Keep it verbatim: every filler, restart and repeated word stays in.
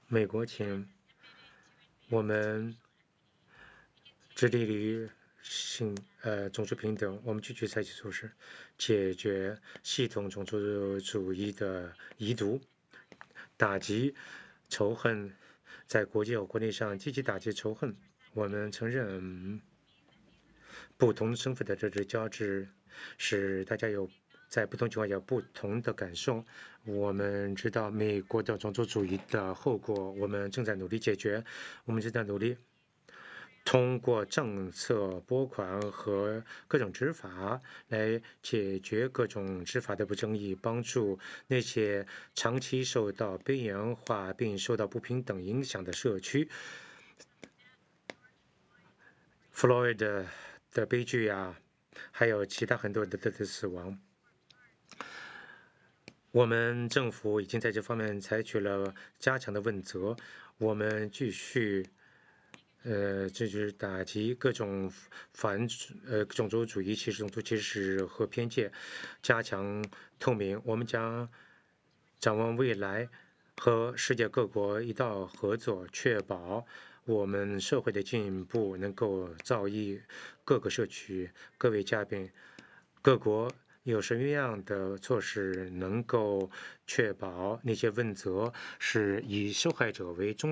美国，请我们致力于性呃种族平等，我们继续采取措施，解决系统种族主义的遗毒，打击仇恨，在国际和国内上积极打击仇恨。我们承认不同身份的这种交织，使大家有在不同情况下有不同的感受。我们知道美国的种族主义的后果，我们正在努力解决，我们正在努力通过政策拨款和各种执法来解决各种执法的不正义，帮助那些长期受到边缘化并受到不平等影响的社区。弗洛伊德的悲剧啊，还有其他很多的的死亡。我们政府已经在这方面采取了加强的问责，我们继续呃，这就是打击各种反呃种族主义歧视、种族歧视和偏见，加强透明。我们将展望未来，和世界各国一道合作，确保我们社会的进步能够造诣各个社区。各位嘉宾，各国有什么样的措施能够确保那些问责是以受害者为中